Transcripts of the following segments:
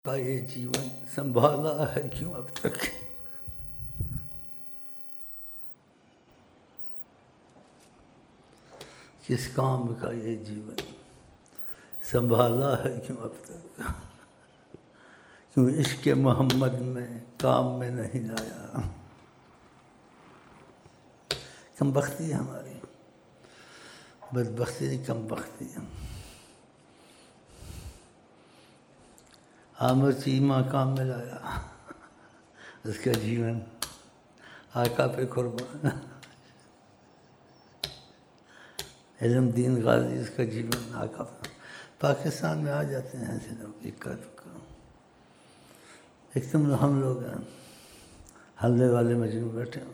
का ये जीवन संभाला है क्यों अब तक। किस काम का ये जीवन संभाला है क्यों अब तक। क्यों इश्क मोहम्मद में काम में नहीं आया। कम बख्ती है हमारी, बदबख्ती नहीं कम बख्ती है। आमर चीमा काम में लाया, उसका जीवन आका पे कुर्बान। इल्म दीन गाजी उसका जीवन आका पे। पाकिस्तान में आ जाते हैं ऐसे लोग इक्का दुक्का। एकदम हम लोग हैं हल्ले वाले मजनू बैठे हैं।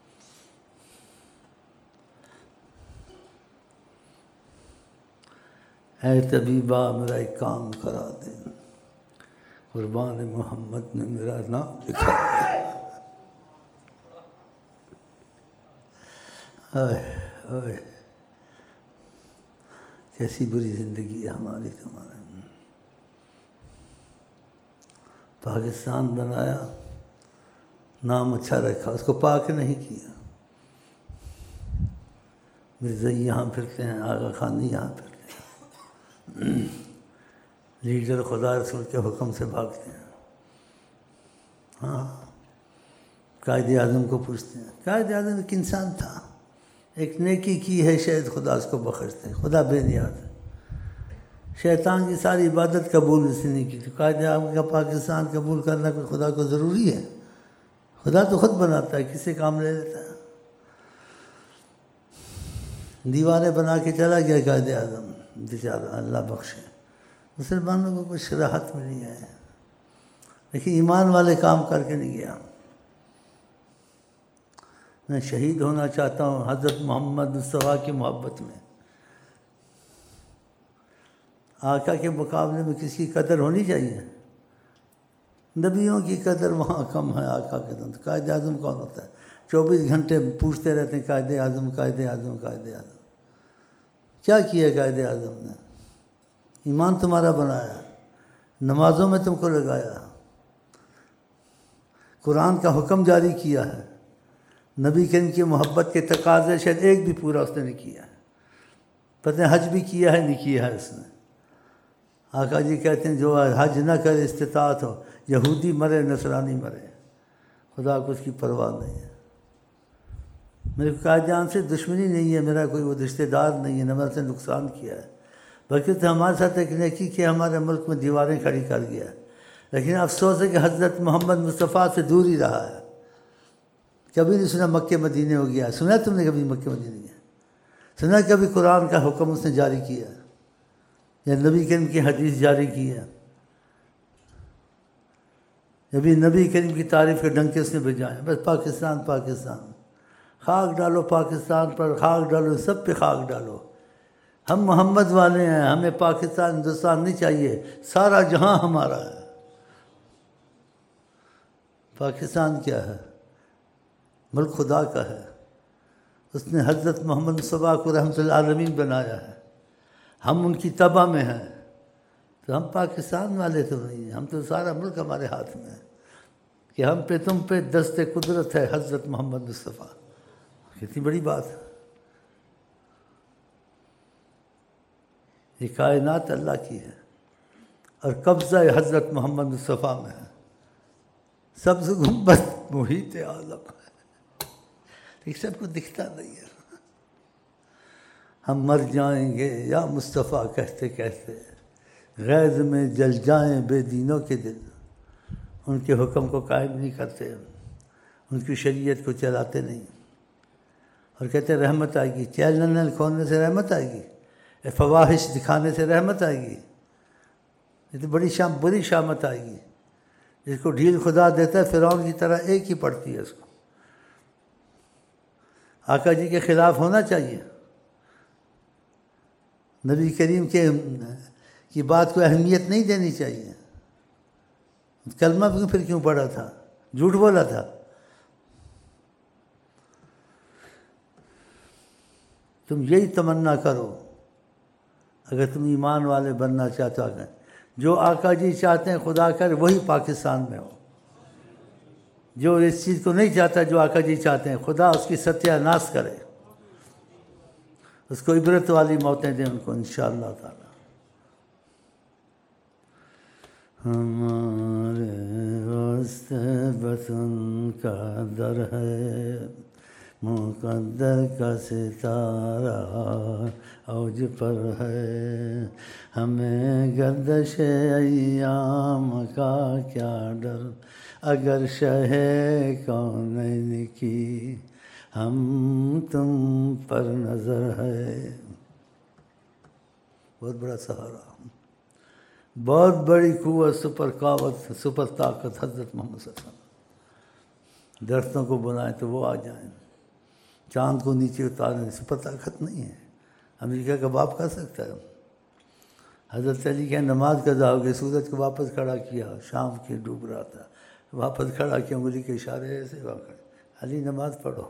ऐ तबीबा मेरा एक काम करा दे, कुर्बान मोहम्मद ने मेरा नाम लिखा। ओए कैसी बुरी जिंदगी है हमारी तुम्हारे। पाकिस्तान बनाया, नाम अच्छा रखा, उसको पाक नहीं किया। मिर्ज़ा यहाँ फिरते हैं, आगा खानी यहाँ फिरते हैं। लीडर खुदा रसूल के हुक्म से भागते हैं। हाँ, कायदे आज़म को पूछते हैं, कायदे आज़म एक इंसान था, एक नेकी की है, शायद खुदा उसको बख्श दे। खुदा बेनियाज है, शैतान की सारी इबादत कबूल इसने नहीं की। तो कायदे आज़म का पाकिस्तान कबूल करना कोई खुदा को ज़रूरी है? खुदा तो खुद बनाता है, किसे काम ले लेता है। दीवारें बना के चला गया कायदे आज़म बेचारा, अल्लाह बख्शे। मुसलमानों को कुछ राहत मिली है, लेकिन ईमान वाले काम करके नहीं गया। मैं शहीद होना चाहता हूँ हज़रत मोहम्मद मुस्तफ़ा की मोहब्बत में। आका के मुकाबले में किसकी कदर होनी चाहिए? नबियों की कदर वहाँ कम है। आका के तो कायदे आज़म कौन होता है? 24 घंटे पूछते रहते हैं कायदे आज़म, कायदे आज़म, कायदे आज़म। क्या किया कायदे आज़म ने? ईमान तुम्हारा बनाया, नमाज़ों में तुमको लगाया, कुरान का हुक्म जारी किया है, नबी करीम की मोहब्बत के तकाज़े शायद एक भी पूरा उसने नहीं किया है। पता है हज भी किया है नहीं किया है उसने। आका जी कहते हैं जो हज न करे इस्तिताअत हो, यहूदी मरे नसरानी मरे, खुदा को उसकी परवाह नहीं है। मेरे कायदान से दुश्मनी नहीं है, मेरा कोई वो रिश्तेदार नहीं है, न मैंने नुकसान किया है, बल्कि तो हमारे साथ एक नेकी के हमारे मुल्क में दीवारें खड़ी कर गया। लेकिन अफसोस है कि हज़रत मोहम्मद मुस्तफ़ा से दूर ही रहा है। कभी नहीं सुना मक्के मदीने हो गया? सुना तुमने कभी मक्के मदीने गया? सुना कभी कुरान का हुक्म उसने जारी किया या नबी करीम की हदीस जारी की है? अभी नबी करीम की तारीफ़ के डंके उसने बजाए। बस पाकिस्तान पाकिस्तान, खाक डालो पाकिस्तान पर, खाक डालो सब पे खाक डालो। हम मोहम्मद वाले हैं, हमें पाकिस्तान हिंदुस्तान नहीं चाहिए, सारा जहां हमारा है। पाकिस्तान क्या है? मुल्क खुदा का है। उसने हज़रत मोहम्मद मुस्तफ़ा को रहमतुल आलमीन बनाया है। हम उनकी तबा में हैं, तो हम पाकिस्तान वाले तो नहीं हैं। हम तो सारा मुल्क हमारे हाथ में है कि हम पे तुम पे दस्ते कुदरत है हज़रत मोहम्मद मुस्तफ़ा। कितनी बड़ी बात है। ये कायनात अल्लाह की है और कब्ज़ा हज़रत मोहम्मद मुस्तफ़ा में है। सब्ज़ गुंबद मुहीत आलम है, लेकिन सबको दिखता नहीं है। हम मर जाएंगे या मुस्तफ़ा कहते कहते, गैज़ में जल जाएं बेदीनों के दिल। उनके हुक्म को कायम नहीं करते, उनकी शरीयत को चलाते नहीं, और कहते रहमत आएगी। चैनल खोलने से रहमत आएगी, फवाहिश दिखाने से रहमत आएगी। ये तो बुरी शामत आएगी। जिसको ढील खुदा देता है फ़िरौन की तरह एक ही पड़ती है उसको। आका जी के ख़िलाफ़ होना चाहिए। नबी करीम की बात को अहमियत नहीं देनी चाहिए। कलमा फिर क्यों पढ़ा था? झूठ बोला था। तुम यही तमन्ना करो, अगर तुम ईमान वाले बनना चाहते हो, जो आका जी चाहते हैं खुदा करे वही पाकिस्तान में हो। जो इस चीज़ को नहीं चाहता जो आका जी चाहते हैं, खुदा उसकी सत्यानाश करे, उसको इबरत वाली मौतें दें उनको इंशाअल्लाह ताला। हमारे वास्ते बस उनका दर है, मुक़द्दर का सितारा औज पर है। हमें गर्दिश अय्याम का क्या डर, अगर शहे कौनैन की हम तुम पर नज़र है। बहुत बड़ा सहारा, बहुत बड़ी कुव्वत, सुपर कावत, सुपर ताकत हज़रत मोहम्मद सल्लल्लाहु अलैहि वसल्लम। दरख्तों को बुलाएं तो वो आ जाएं, चाँद को नीचे उतारने सुपर ताकत नहीं है, अमेरिका का बाप कर सकता है। हज़रत अली क्या नमाज कज़ा हो गई, सूरज को वापस खड़ा किया, शाम के डूब रहा था, वापस खड़ा किया, उंगली के इशारे ऐसे वापस, अली नमाज पढ़ो।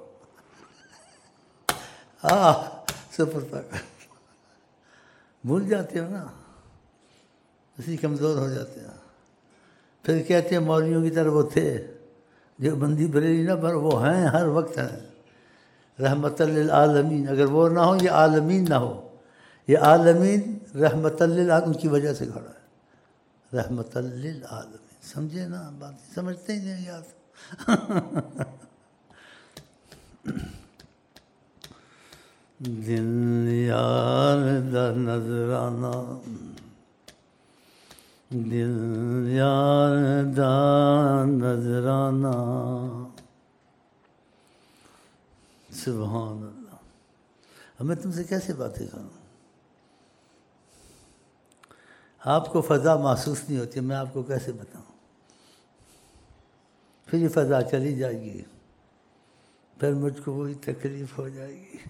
सुपर ताकत भूल जाते हो ना, इसी कमज़ोर हो जाते हैं। फिर कहते हैं मौलवियों की तरह वो थे जो बंदी बरेली ना, पर वो हैं, हर वक्त हैं रहमतल लिल आलमीन। अगर वो ना हो, ये आलमीन ना हो, ये आलमीन रहमतल लिल आलमीन उनकी वजह से खड़ा है, रहमतल लिल आलमीन। समझे ना बात, समझते ही नहीं यार। दिल यार दा नजराना, दिल यार दा नजराना, सुभान अल्लाह। अब मैं तुमसे कैसे बातें करूँ, आपको फ़ज़ा महसूस नहीं होती, मैं आपको कैसे बताऊँ। फिर ये फ़ज़ा चली जाएगी, फिर मुझको वही तकलीफ़ हो जाएगी।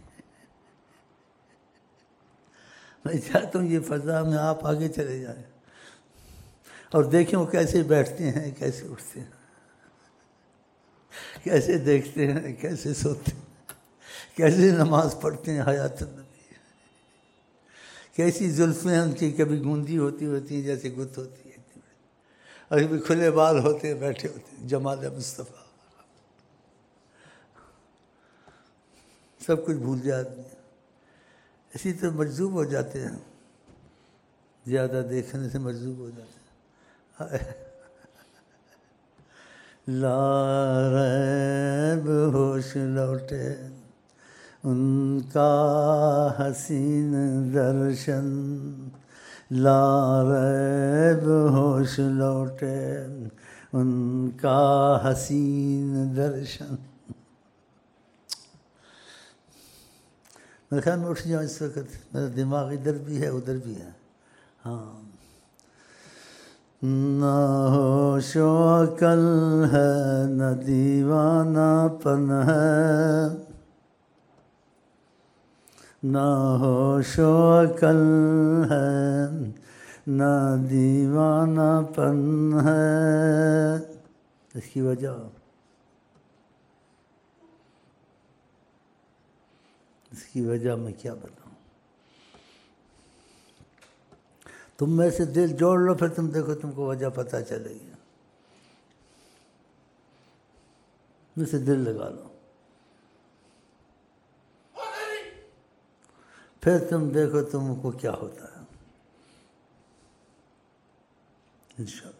मैं चाहता हूँ ये फ़ज़ा में आप आगे चले जाएं और देखें वो कैसे बैठते हैं, कैसे उठते हैं, कैसे देखते हैं, कैसे सोते हैं, कैसे नमाज़ पढ़ते हैं। हयात नबी, कैसी जुल्फ़ें उनकी कभी गूंदी होती हैं जैसे गुत होती है, और कभी खुले बाल होते हैं, बैठे होते हैं, जमाल मुस्तफ़ा। सब कुछ भूल जाते हैं, इसी तो मजज़ूब हो जाते हैं, ज़्यादा देखने से मजज़ूब हो जाते हैं। लारैब होश लौटे उनका हसीन दर्शन, लारैब होश लौटे उनका हसीन दर्शन। मेरे ख्याल में उठ जाओ इस वक्त, मेरा दिमाग इधर भी है उधर भी है। हाँ, ना होशो अकल है न दीवानापन है, ना होशो अकल है न दीवानापन है। इसकी वजह मैं क्या बताऊं। तुम में से दिल जोड़ लो, फिर तुम देखो तुमको वजह पता चलेगी। मुझसे दिल लगा लो, फिर तुम देखो तुमको क्या होता है इंशाअल्लाह।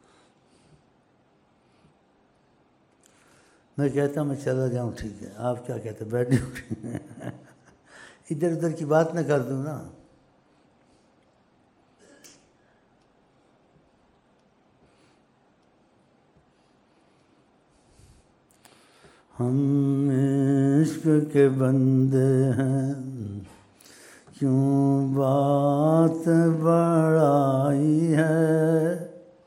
मैं कहता मैं चला जाऊं, ठीक है, आप क्या कहते, बैठ जाऊं। इधर उधर की बात ना कर दूं ना। हम इश्क के बंदे हैं, क्यों बात बढ़ाई है।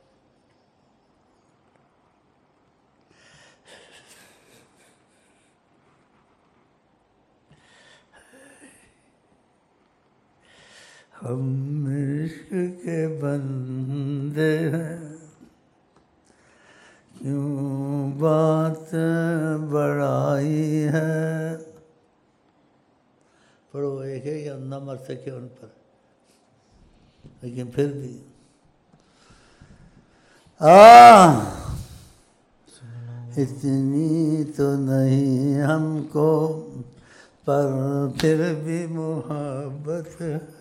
हम इश्क के बंदे हैं, क्यों बात बढ़ाई है। पढ़ो, एक है या न मर सके उन पर, लेकिन फिर भी इतनी तो नहीं हमको पर फिर भी मोहब्बत।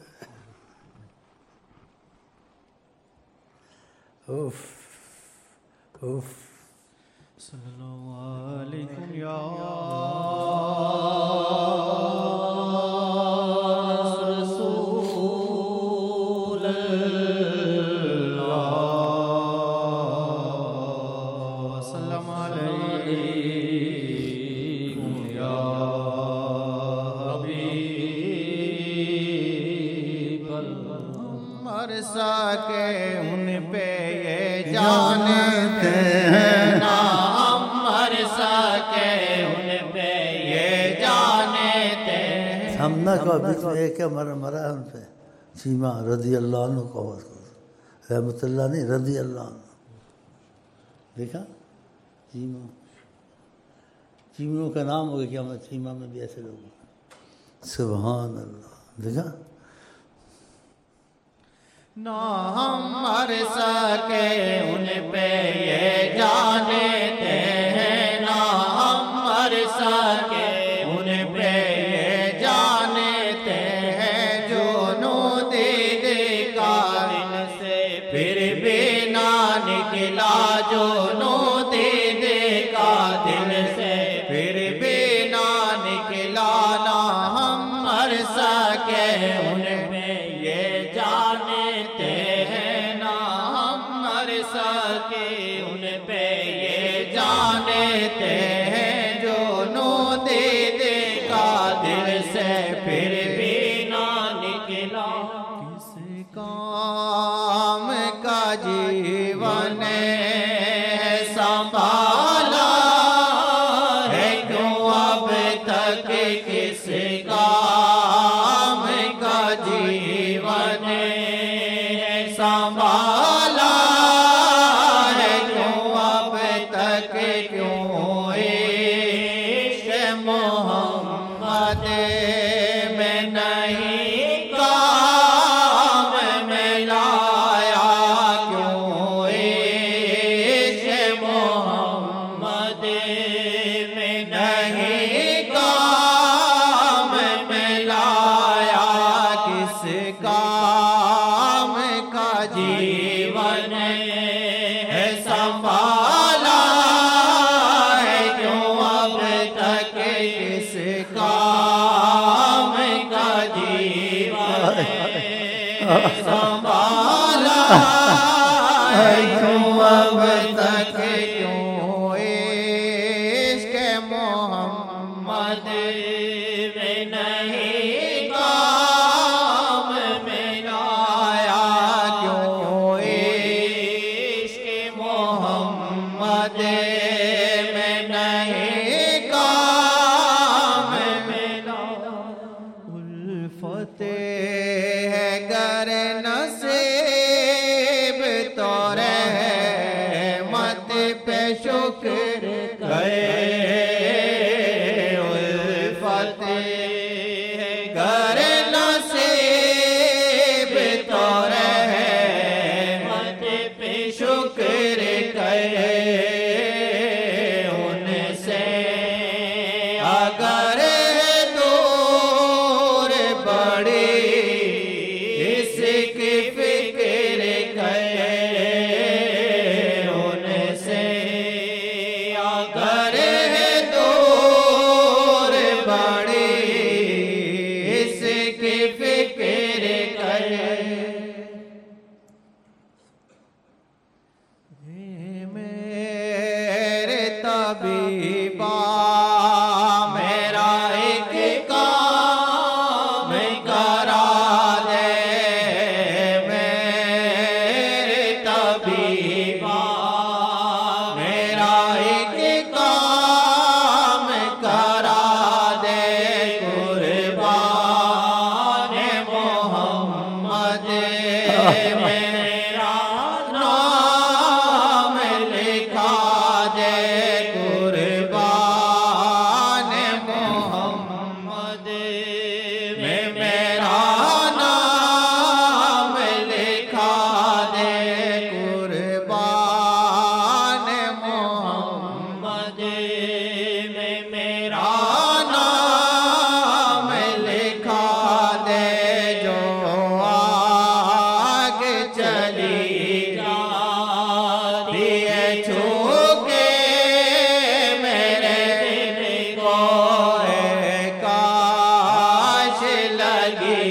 उफ उफ। सल्लल्लाहु अलैहि या रसूल अल्लाह, सल्लम अलैकुम या हबीब अल्लाह। मर सके उन पे ये जानते हैं ना, मर सके उन पे ये जानते हैं। हमना का बीच में एक मरा है उन पे, सीमा रदी अल्लाह अन्हु को, रहमतुल्लाह नहीं रदी अल्लाह अन्हु। देखा चीमा, चीमियों का नाम हो गया क्या, मैं चीमा में भी ऐसे लोग। सुभान अल्लाह। देखा ना हम मर सके उन पे ये जानते हैं, ना हम मर सके उन पे ये जानते हैं। जो नो दे का दिल से फिर भी ना निकला, जो नो दे का दिल से फिर भी ना निकला। ना हम मर सके उन पे ये जानते हैं, ना हम मर सके उन पे ये जानते हैं। जो नो दे का दिल से फिर भी ना निकला। किस काम का जीवन संभाला है, क्यों अब तक किस काम का जीवन संभाला है, क्यों अब तक क्यों इश्क़ मोहम्मद में नहीं काम में लाया। क्यों इश्क़ मोहम्मद में नहीं काम में लाया। किस काम का जीवन है संभाला है, क्यों अब तक किस काम का जीवन संभाला है, क्यों अब तक क्यों इश्क़ मोहम्मद में नहीं काम में लाया। क्यों इश्क़ मोहम्मद में नहीं काम में लाया। उल्फत है गर नसीब तो रहमत पे शुक्र करे। उल्फत है गर नसीब तो रहमत पे शुक्र करे। उनसे अगर दूर बड़ी इसकी फिक्र करे। उनसे अगर दूर बड़ी इसकी फिक्र करे। मेरे तबीबा मेरा एक काम करा दे। मेरे तबीबा मेरा एक काम करा दे। कुर्बान मोहम्मद मेरा नाम लिखा दे। कुर्बान भी छू के मेरे दिल को काश लगी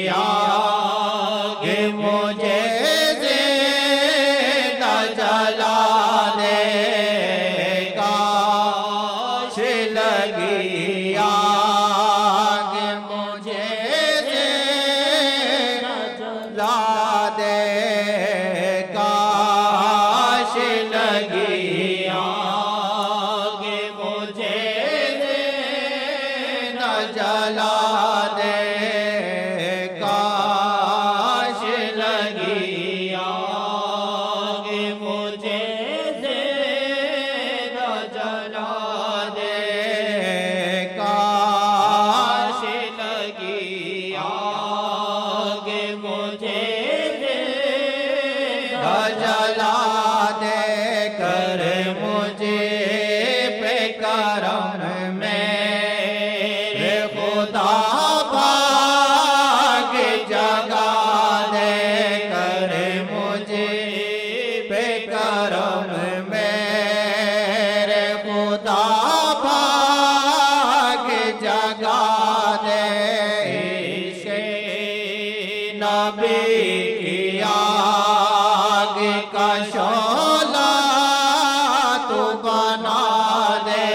आग मुझे जिंदा जला दे काश लगी आग मुझे जिंदा जला दे काश लगी आग मुझे जिंदा जला दे काश लगी आग मुझे जिंदा जला दे काश लगी आग मुझे जिंदा जला दे कर मुझे पे करम मेरे खुदा भाग जगा दे कर मुझे पे करम मेरे खुदा भाग जगा दे इश्क़ नबी की आग का शोला तू बना दे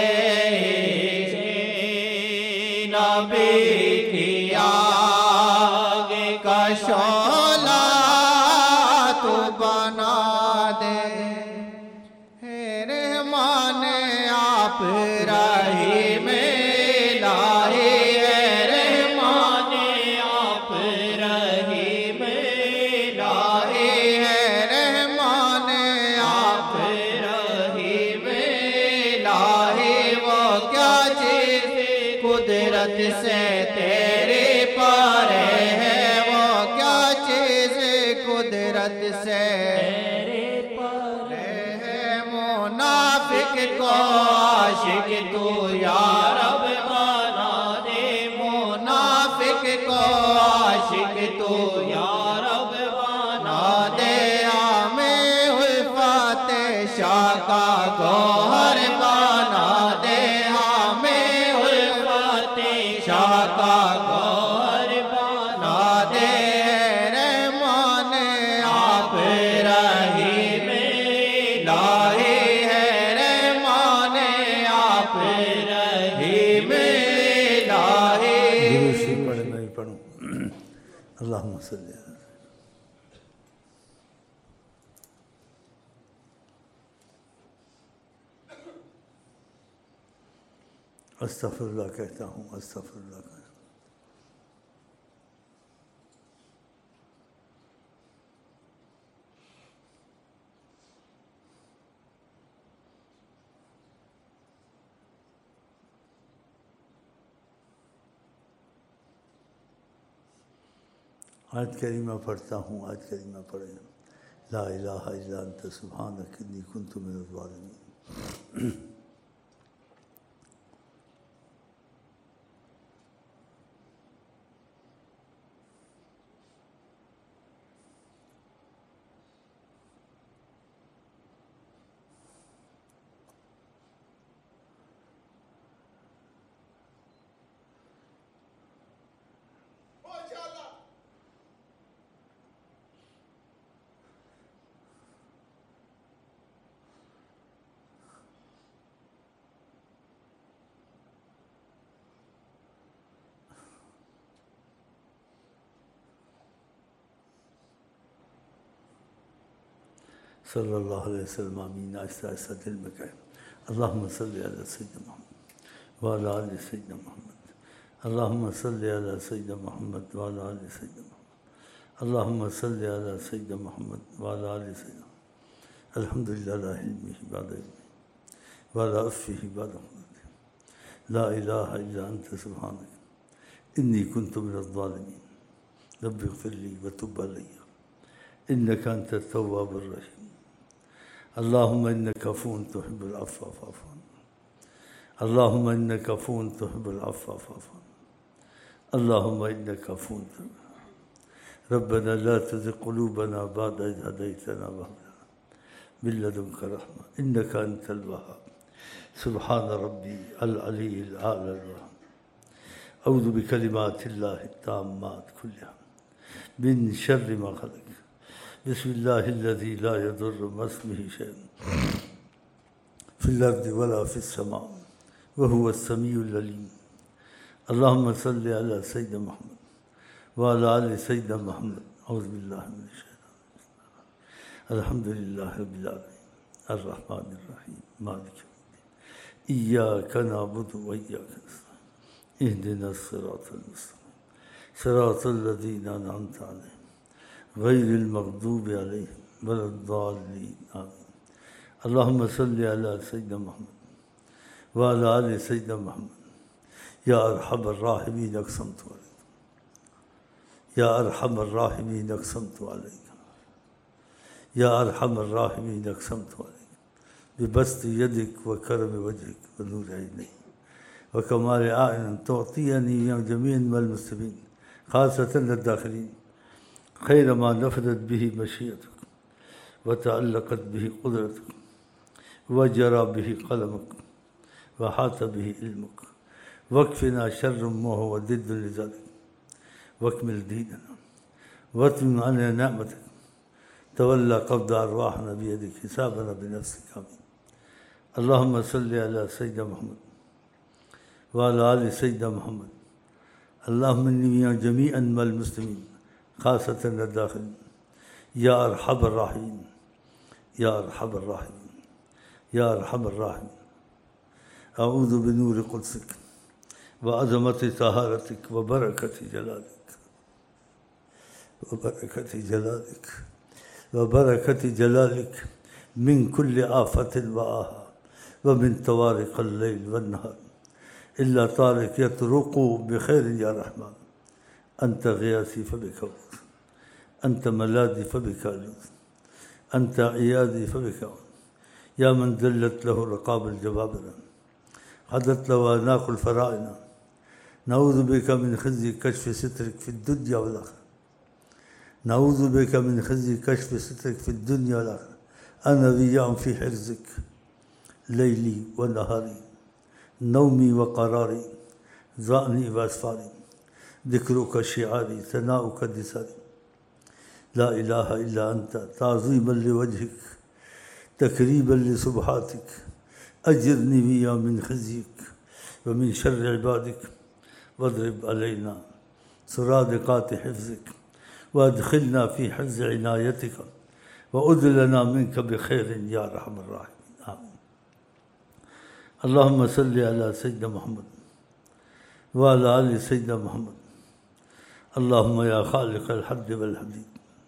इश्क़ नबी की आग का शोला तू बना दे हे रहमान आप रहीम इलाही है रहमान आप रहीम इलाही है रहमान आप रहीम इलाही वो क्या चीज़ कुदरत से तेरे पारे है वो क्या चीज़ कुदरत से तेरे पारे है मुनाफिक को आशिक तू या रब बना दे मुनाफिक को आशिक तू या रब बना दे हमें उल्फत शाह का गौहर बना दे हमें उल्फत शाह का गौहर बना दे रहमान आप रहीम इलाही है रहमान आप रहीम इलाही गुरु से पढ़े मैं भी पढ़ूँ अल्लाहुम्मा सल्ली अला अस्तग़फिरुल्लाह कहता हूँ अस्तग़फिरुल्लाह कहता हूँ। आज करीमा पढ़ता हूँ आज करीमा पढ़े ला इलाहा इल्ला अंत सुब्हानक इन्नी कुन्तु मिनज़ ज़ालिमीन। सल्लल्लाहु अलैहि वसल्लम आमीन। आहिस्ता आहिस्ता दिल में कहें अल्लाहुम्मा सल्ली अला सय्यिदना मोहम्मद व अला आलि सय्यिदना मोहम्मद अल्लाहुम्मा सल्ली अला सय्यिदना मोहम्मद व अला आलि सय्यिदना मोहम्मद अल्लाहुम्मा सल्ली अला सय्यिदना मोहम्मद व अला आलि सय्यिदना अल्हम्दुलिल्लाह ला इल्मिही बअदा इल्मिही व ला अफ़्विही बअदा क़ुद्रतिही ला इलाहा इल्ला अंता सुब्हानक इन्नी कुन्तु मिनज़ ज़ालिमीन रब्बि इग़फ़िर ली व तुब अलय्या इन्नका अंत तव्वाबुर रहीम। अल्लाहुम्मा इन्नका अफ़ून तुहिब्बुल अफ़्व फ़अफ़ू अन्नी अल्लाहुम्मा इन्नका अफ़ून तुहिब्बुल अफ़्व फ़अफ़ू अन्नी अल्लाहुम्मा इन्नका अफ़ून रब्बना ला तुज़िग़ क़ुलूबना बअद इज़ हदैतना वहब लना मिन लदुनका रहमा इन्नका अंतल वहाब सुब्हान रब्बी अल अलील आला अऊज़ु बिकलिमातिल्लाहि ताम्मात कुल्लिहा मिन शर्रि मा खलक़ बिस्मिल्लाहिल्लज़ी ला यदुर्रु मअ इस्मिही शैअन फिल अर्दि वला फिस समा व हुवस समीउल अलीम। अल्लाहुम्मा सल्लि अला सय्यिदिना मुहम्मद व अला आलि सय्यिदिना मुहम्मद। औज़ु बिल्लाहि मिनश शैतानिर रजीम। अल्हम्दुलिल्लाहि रब्बिल आलमीन अर्रहमानिर रहीम मालिकि यौमिद्दीन इय्याका नअबुदु व इय्याका नस्तईन इहदिनस सिरातल मुस्तक़ीम सिरातल लज़ीना अनअमता अलैहिम गैरिल मग़दूबि अलैहिम वलद्दाल्लीन आमीन। अल्लाहुम्मा सल्लि अला सय्यिदिना मुहम्मद व अला आलि सय्यिदिना मुहम्मद। या अरहमर राहिमीन अक़समतु अलैका या अरहमर राहिमीन अक़समतु अलैका या अरहमर राहिमीन अक़समतु अलैका बिबस्ति यदिक व करम वजहिक व नूर ऐनिक व कमाल आइन तुअतियनी या जमीअन वल मुस्लिमीन खासतन लद्दाखिलीन खैर मा नफ़दत बिही मशीअतुक व तअल्लक़त बिही क़ुदरतुक व जरा बिही क़लमुक व हात बिही इल्मुक वक़्फ़िना शर्र मा हुवा ज़िद्दुन लिज़ालिक वकमिल दीनना वतमिम अलैना निअमतक तवल्ला क़ब्ज़ अरवाहना बियदिक हिसाबना बिनफ़्सिक आमीन। अल्लाहुम्मा सल्लि अला सय्यिदिना मुहम्मद व अला आलि सय्यिदिना मुहम्मद। अल्लाहुम्मा इन्नी मिन जमीअन मल मुस्लिमीन खासतन लद्दाखिलीन या अरहमर राहिमीन या अरहमर राहिमीन या अरहमर राहिमीन। अऊज़ु बिनूरि क़ुद्सिक व अज़मति तहारतिक व बरकति जलालिक व बरकति जलालिक व बरकति जलालिक मिन कुल्लि आफ़तिन व आहा व मिन तवारिक़िल लैल वन नहार इल्ला तारिक यतरुक़ु बिखैरिन या रहमान। अंत ग़ियासी फ़बिका अऊज़ अंत मलादी फ़बिका अलूज़ अंत इयादी फ़बिका अऊज़ या मन ज़ल्लत लहु रक़ाबुल जबाबिरा हदत लहु अनाक़ुल फ़राइना नऊज़ु बिका मिन ख़िज़्यि कश्फ़ि सित्रिक फ़िद दुन्या वल आख़िरह नऊज़ु बिका मिन ख़िज़्यि कश्फ़ि सित्रिक फ़िद दुन्या वल आख़िरह अना वियाम फ़ी हिर्ज़िक लैली व नहारी नौमी व क़रारी ज़ानी व अस्फ़ारी ज़िक्रुका शिआरी सनाउका दिसारी ला इलाहा इल्ला अंता ताज़ीमन लिवजहिक तक़रीबन लिसुबहातिक अजिरनी विया मिन ख़िज़्यिक व मिन शर्रि इबादिक वद्रिब अलैना सुरादिक़ात हिफ़्ज़िक व अदख़िलना फ़ी हिफ़्ज़ इनायतिक व उद्लना मिनका बिखैरिन या अरहमर राहिमीन आमीन। अल्लाहुम्मा सल्लि अला सय्यिदिना मुहम्मद व अला आलि सय्यिदिना मुहम्मद। अल्लाहुम्मा या ख़ालिक़ल हद्दि वल हदीद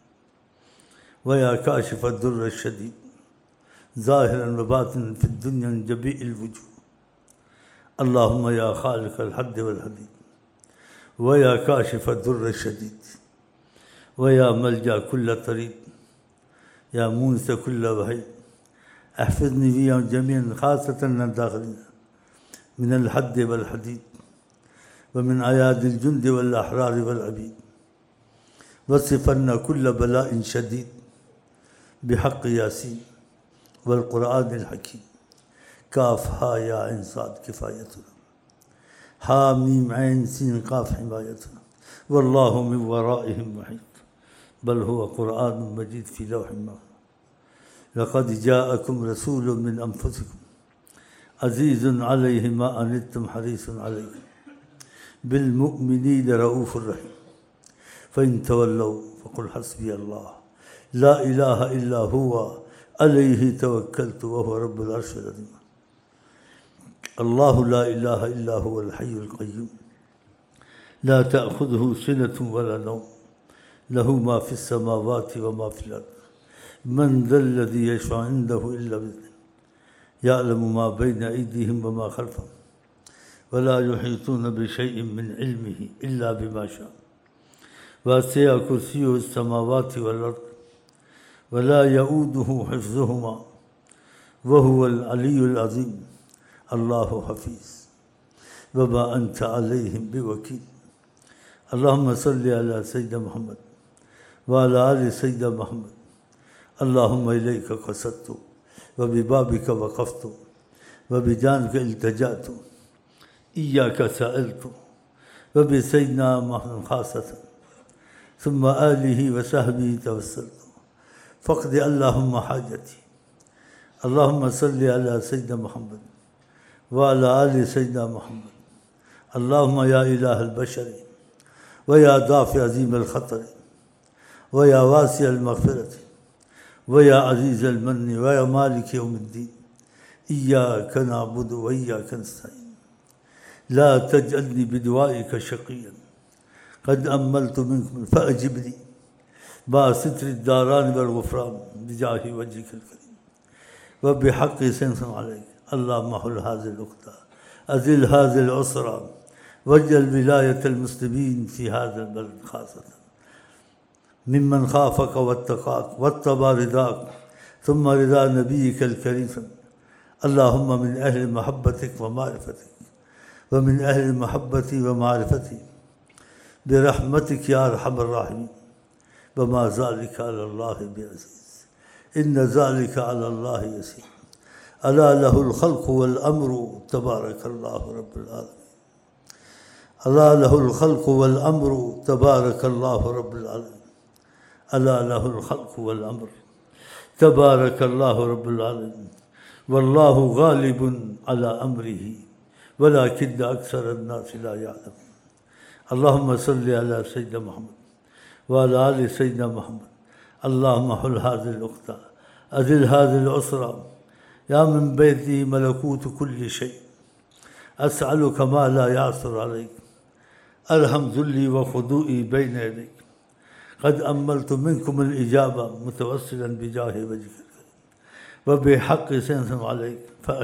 व या काशिफ़द दुर्रि शदीद ज़ाहिरन व बातिनन फ़िद दुन्या मिन जमीइल वुजूह। अल्लाहुम्मा या ख़ालिक़ल हद्दि वल हदीद व या काशिफ़द दुर्रि शदीद व या मलजा कुल्ल तरीब या मूनिस कुल्ल वहीद अहफ़िज़नी विया जमीअन ख़ासतन लद्दाखिलीन मिनल हद्दि वल हदीद व मिन अयादिल जुन्दि वल अहरार वल अबीद वसिफ़न्ना कुल्ल बलाइन शदीद बिहक़्क़ि यासीन वल क़ुरआनिल हकीम काफ़ हा या ऐन साद किफ़ायतुना हा मीम ऐन सीन क़ाफ़ हिमायतुना वल्लाहु मिन वराइहिम मुहीत बल हुवा क़ुरआनुम मजीद फ़ी लौहिन महफ़ूज़। लक़द जाअकुम रसूलुम मिन अनफ़ुसिकुम अज़ीज़ुन अलैहि मा अनित्तुम हरीसुन अलैकुम बिलमुअ्मिनीना रऊफ़ुर रहीम फ़इन तवल्लौ फ़क़ुल हस्बियल्लाह ला इलाहा इल्ला हुवा अलैहि तवक्कलतु व हुवा रब्बुल अर्शिल अज़ीम। अल्लाहु ला इलाहा इल्ला हुवल हय्युल क़य्यूम ला तअख़ुज़ुहु सिनतुन वला नौम लहु मा फ़िस समावाति व मा फ़िल अर्ज़ मन ज़ल्लज़ी यशफ़अु इंदहु इल्ला बिइज़्निहि यअलमु मा बैना अयदीहिम व मा ख़ल्फ़हुम वला युहीतूना बिशैइन मिन इल्मिहि इल्ला बिमा शाअ वसिअ कुर्सियुहु अस्समावाति वल अर्ज़ वला यऊदुहु हिफ़्ज़ुहुमा व हुवल अलियुल अज़ीम। अल्लाहु हफ़ीज़ व मा अंत अलैहिम बिवकील। अल्लाहुम्मा सल्लि अला सय्यिदिना मुहम्मद व अला आलि सय्यिदिना मुहम्मद। अल्लाहुम्मा इलैका क़सदतु व बिबाबिका वक़फ़तु व बिजानिका इल्तजअतु इय्याका सअलतु व बिसय्यिदिना मुहम्मद ख़ासतन सुम्मा आलिहि व सहबिहि तवस्सलतु फ़क़्दि अल्लाहुम्मा हाजती। अल्लाहुम्मा सल्लि अला सय्यिदिना मुहम्मद व अला आलि सय्यिदिना मुहम्मद। अल्लाहुम्मा या इलाहल बशर व या दाफ़ि अज़ीमल ख़तर व या वासिअल मग़फ़िरत व या अज़ीज़ल मन्नि व या मालिक यौमिद्दीन इय्याका नअबुदु व इय्याका नस्तईन ला तजअलनी बिदुआइका शक़िय्यन क़द अम्मलतु मिनकुम फ़अजिबनी बा सित्रि दारान वल ग़ुफ़रान बिजाहि वजहिकल करीम व बिहक़्क़ि सनसन अलैक। अल्लाहुम्मा हुल हाज़िल उक़दा अज़िल हाज़िल उसरा वज्अल विलायतल मुस्लिमीन फ़ी हाज़ल बलद ख़ासतन मिम्मन ख़ाफ़क वत्तक़ाक वत्तबा रिदाक सुम्मा रिदा नबिय्यिकल करीम। अल्लाहुम्मा मिन अहलि महब्बतिक व मारिफ़तिक व मिन अहलि महब्बती व मारिफ़ती बिरहमतिक या अरहमर राहिमीन वमा ज़ालिका अलल्लाहि बिअज़ीज़ इन्न ज़ालिका अलल्लाहि यसीर। अला लहुल ख़ल्क़ु वल अम्रु तबारकल्लाहु रब्बुल आलमीन। अला लहुल ख़ल्क़ु वल अम्रु तबारकल्लाहु रब्बुल आलमीन। अला लहुल ख़ल्क़ु वल अम्रु तबारकल्लाहु रब्बुल आलमीन। वल्लाहु ग़ालिबुन अला अम्रिही वलाकिन्न अक्सरन नासि ला यअलमून। अल्लाहुम्मा सल्लि अला सय्यिदिना मुहम्मद व अला आलि सय्यिदिना मुहम्मद। अल्लाहुम्मा हुल हाज़िल उक़दा अज़िल हाज़िल उसरा या मिन बैति मलकूत कुल्लि शै अस्अलुका मा ला यासुर अलैक अरहम ज़ुल्ली व ख़ुदूई बैन यदैक क़द अम्मलतु मिनकुमुल इजाबा मुतवस्सिलन बिजाहि वजहिकल करीम व बिहक़्क़ि सनसन अलैक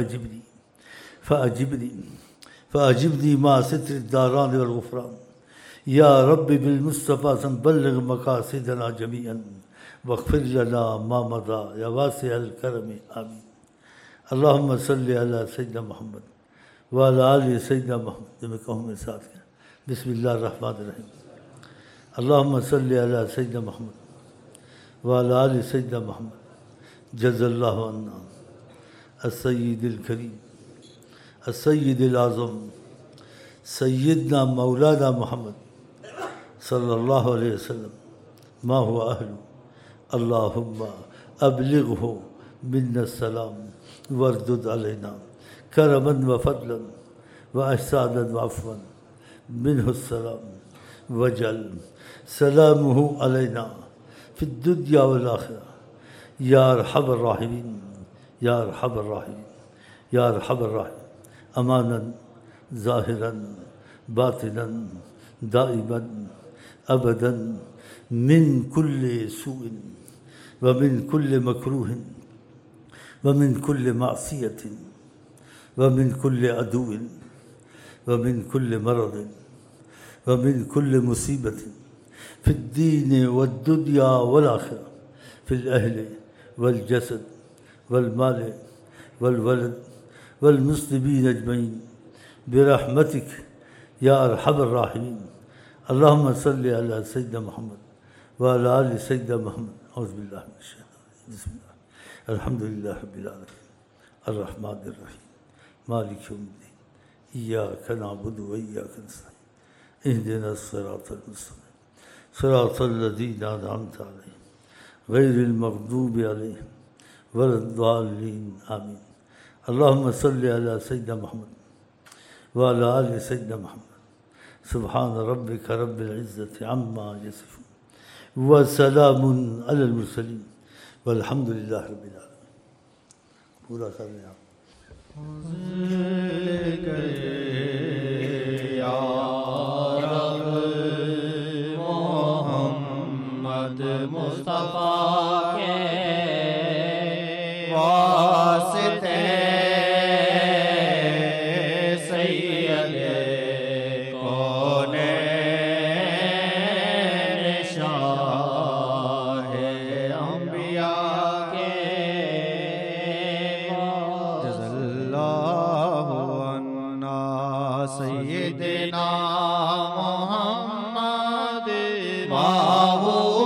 फ़अजिबनी मा सित्रि दारान वल ग़ुफ़रान या रब्बि बिल मुस्तफ़ा बल्लिग़ मक़ासिदना जमीअन वग़फ़िर लना मा मज़ा या वासिअल करम आमीन। अल्लाहुम्मा सल्लि अला सय्यिदिना मुहम्मद व अला आलि सय्यिदिना मुहम्मद। जो मैं कहूँ मेरे साथ क्या बिस्मिल्लाहिर रहमानिर रहीम। अल्लाहुम्मा सल्लि अला सय्यिदिना मुहम्मद व अला आलि सय्यिदिना मुहम्मद। जज़ल्लाहु अन्ना अस्सय्यिदिल करीम अस्सय्यिदिल आज़म सय्यिदना मौलाना मुहम्मद सल्लल्लाहु अलैहि वसल्लम मा हुवा अहलु। अल्लाहुम्मा अबलिग़हु मिन्ना सलाम वरदुद अलैना करमन व फ़ज़लन व ihसानन व अफ़वन मिन्हु सलाम वजअल सलामुहु अलैना फ़िद दुनिया वल आख़िरा या अरहमर राहिमीन या अरहमर राहिमीन या अरहमर राहिमीन। अमानन ज़ाहिरन बातिनन दाइमन अबदन मिन कुल्लि सूइन व मिन कुल्लि मकरूहिन व मिन कुल्लि मासियतिन व मिन कुल्लि अदुव्विन व मिन कुल्लि मरदिन व मिन कुल्लि मुसीबतिन फ़िद्दीन वद्दुनिया वल आख़िरा फ़िल अहलि वल जसद वल माल वल वलद वल मुस्लिमीन अजमईन बिरहमतिक या अरहमर राहिमीन। अल्लाहुम्मा सल्लि अला सय्यिदिना मुहम्मद व अला आलि सय्यिदिना मुहम्मद। औज़ु बिल्लाहि मिनश शैतानिर रजीम। बिस्मिल्लाह अल्हम्दुलिल्लाहि रब्बिल आलमीन अर्रहमानिर रहीम मालिकि यौमिद्दीन इय्याका नअबुदु व इय्याका नस्तईन इहदिनस सिरातल मुस्तक़ीम सिरातल लज़ीना अनअमता अलैहिम गैरिल मग़दूबि अलैहिम वलद्दाल्लीन आमीन। अल्लाहुम्मा सल्लि अला सय्यिदिना मुहम्मद व अला आलि सय्यिदिना मुहम्मद। सुब्हान रब्बिका रब्बिल इज़्ज़ति अम्मा यसिफ़ून व सलामुन अलल मुरसलीन वल्हम्दुलिल्लाहि रब्बिल आलमीन। पूरा कर लें आप। मोहम्मद मुस्तफ़ा के वास्ते सैयदे कौनैन शाहे अंबिया के जज़ल्लाहु अन्ना सय्यिदना मुहम्मद मा हुवा